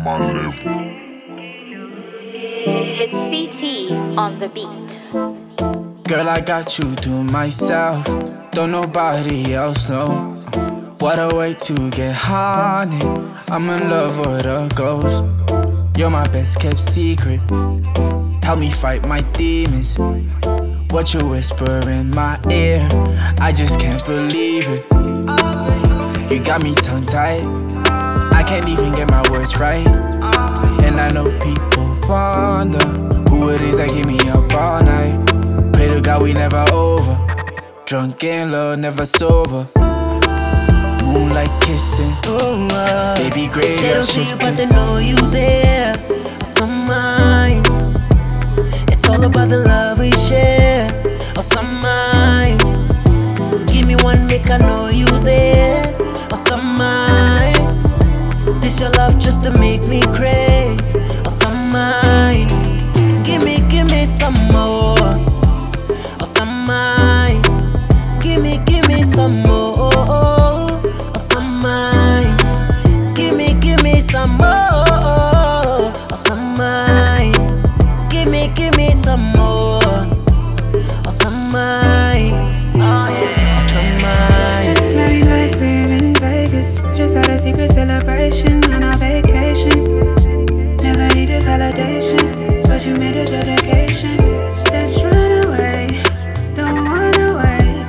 my level. It's CT on the beat. Girl, I got you to myself. Don't nobody else know. What a way to get honey. I'm in love with a ghost. You're my best kept secret. Help me fight my demons. What you whisper in my ear, I just can't believe it. You got me tongue tied. I can't even get my words right. And I know people wonder who it is that keep me up all night. Pray to God we never over. Drunk in love, never sober. Moonlight kissing, baby graveyard They don't see you shifting. but they know you there. Some mine. It's all about the love we share. Or some mine. Give me one, make I know you there. Or some mine. This your love just to make me crazy. Or some mine. Give me some more. Or some mine. Give me some more. Or some mine. Give me some more. Or some mine. Give me some more. Or some mine. Oh yeah. Or some mine. Just smell you like we're in Vegas. Just had a secret celebration on our vacation. Never needed validation, but you made a dedication. Let's run away, don't wanna wait.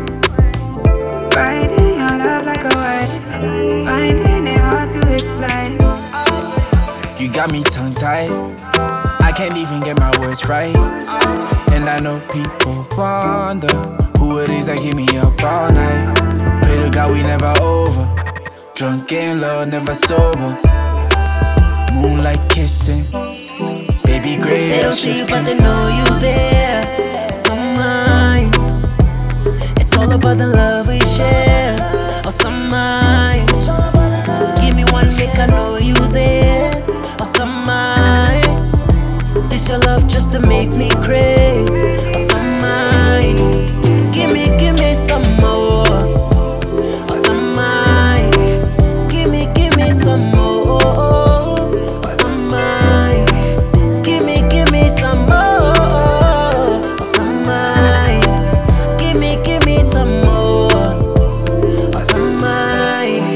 Riding your love like a wave, finding it hard to explain. You got me tongue tied. I can't even get my words right. And I know people wonder who it is that keep me up all night. Pray to God we never over. Drunk in love, never sober. Moonlight kissing, baby They graveyard don't see you but shifting. they know you there. Some mine. It's all about the love we share. Or some mine. Give me one, make I know you there. Or some mine. This your love just to make me crazy. Or some mine. Give me some more. Or some mine. Give me some more. Or some mine. Give me some more. Or some mine. Give me some more. Or some mine.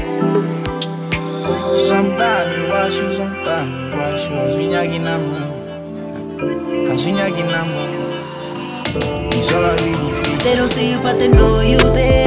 Somebody watch you, somebody watch you. Zinyagi namu, zinyagi namu. It's all I really feel. They don't see you but they know you there.